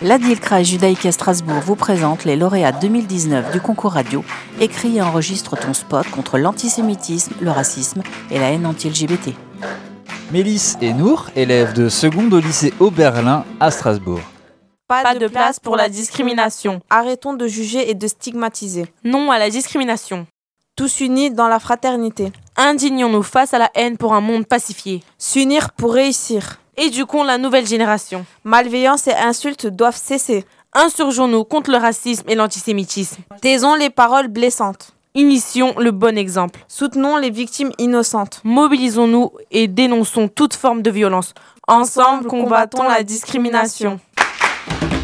L'Adilkra Judaïque à Strasbourg vous présente les lauréats 2019 du concours radio. Écris et enregistre ton spot contre l'antisémitisme, le racisme et la haine anti-LGBT. Mélisse et Nour, élèves de seconde au lycée Oberlin à Strasbourg. Pas de place pour la discrimination. Arrêtons de juger et de stigmatiser. Non à la discrimination. Tous unis dans la fraternité. Indignons-nous face à la haine pour un monde pacifié. S'unir pour réussir. Éduquons la nouvelle génération. Malveillance et insultes doivent cesser. Insurgeons-nous contre le racisme et l'antisémitisme. Taisons les paroles blessantes. Initions le bon exemple. Soutenons les victimes innocentes. Mobilisons-nous et dénonçons toute forme de violence. Ensemble, combattons la discrimination.